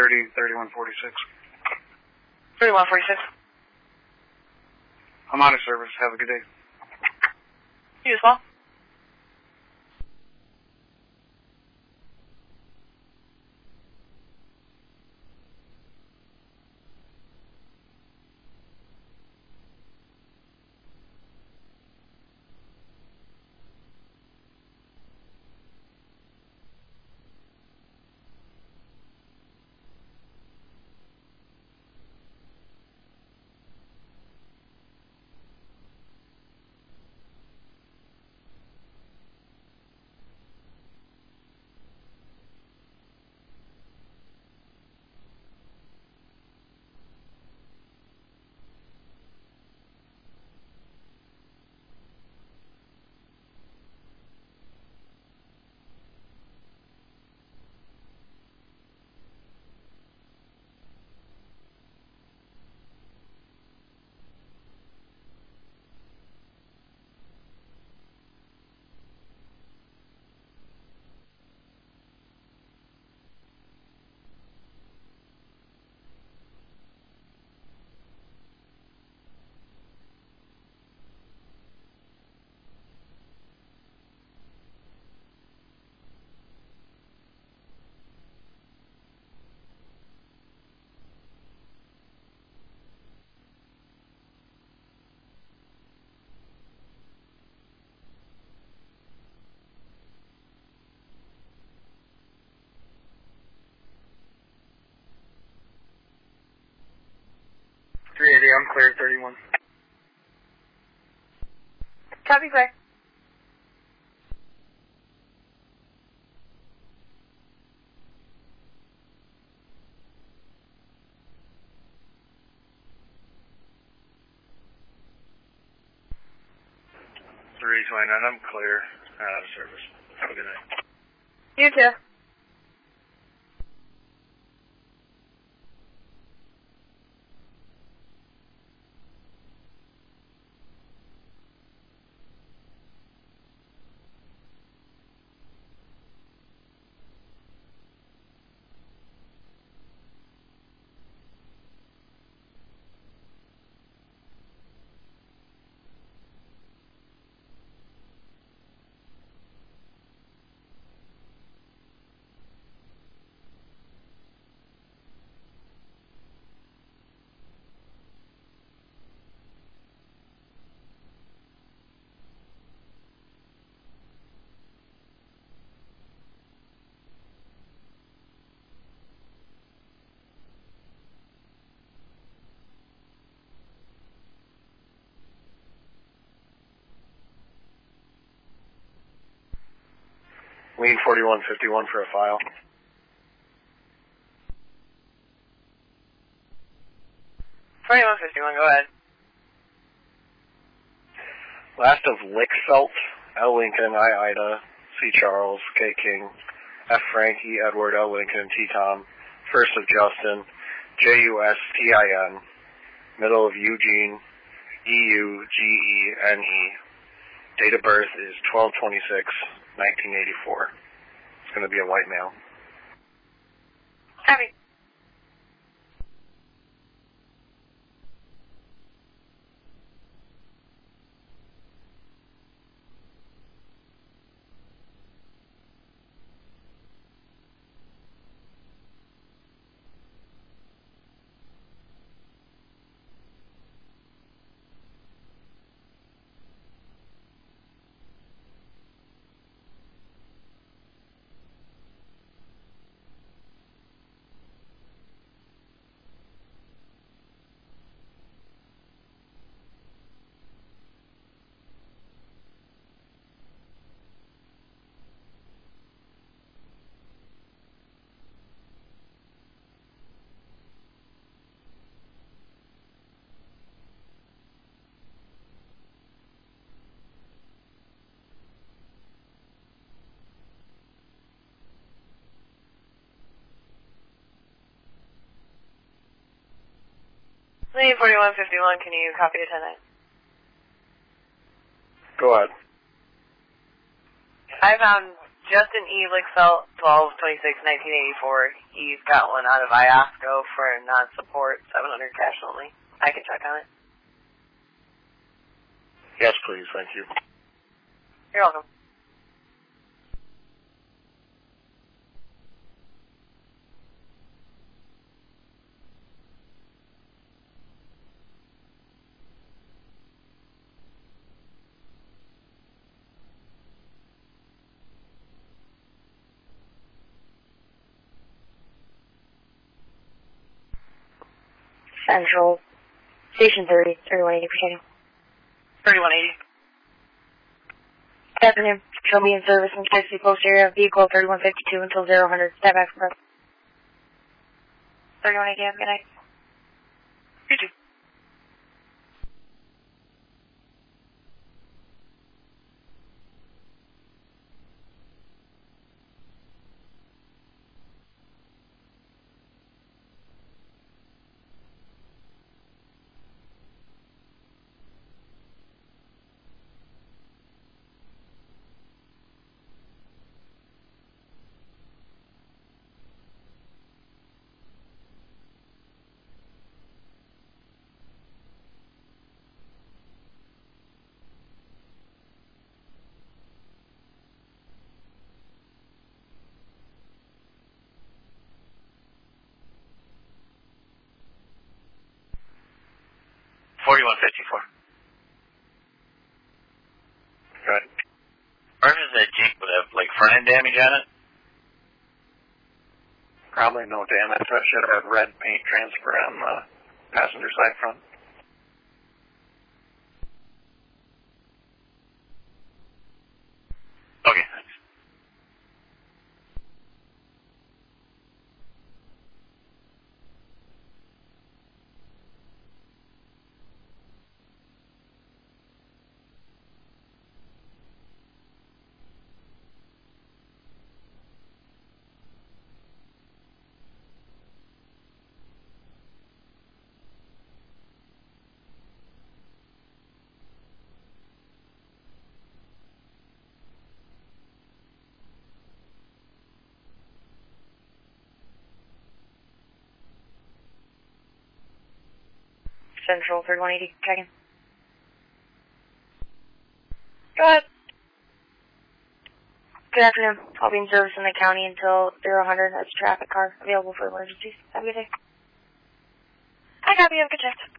30-3146. 3146. I'm out of service. Have a good day. You as well. I'm clear, 31. Copy, clear. I'm clear. Out of service. Have a good night. You too. Lean 4151 for a file. Go ahead. Last of Lickfelt, L. Lincoln, I. Ida, C. Charles, K. King, F. Frank, E. Edward, L. Lincoln, T. Tom. First of Justin, Justin. Middle of Eugene, EUGENE. Date of birth is 12/26/1984. It's going to be a white male. Copy. Lean 4151, can you copy a 10-9? Go ahead. I found Justin E. Lickfelt, 12/26/1984. He's got one out of Iosco for non-support, 700 cash only. I can check on it. Yes, please. Thank you. You're welcome. Central, Station 30, 3180 proceeding. 3180. Good afternoon. Show me in service in Casey Post area, vehicle 3152 until 000. Stand back from press. 3180, have a good night. You too. Good. Where does that Jeep would have, like, front end damage on it? Probably no damage. That should have red paint transfer on the passenger side front. Okay, thanks. Central, 3180, checking. Go ahead. Good afternoon. I'll be in service in the county until 000. That's a traffic car available for emergencies. Have a good day. I copy. Have a good shift.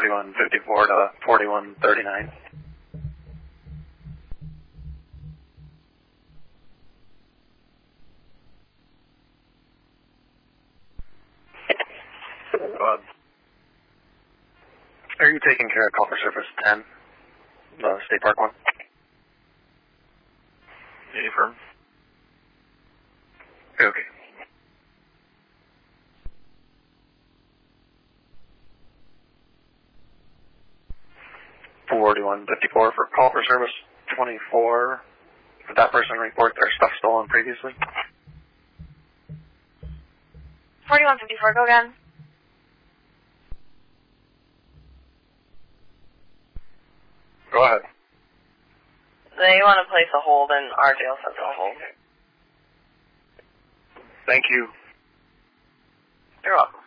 4154 to 4139. Are you taking care of call for service 10, the State Park one? Affirm. Okay. $41.54 for call for service 24. Did that person report their stuff stolen previously? 4154, go again. Go ahead. They want to place a hold, and our jail says a hold. Thank you. You're welcome.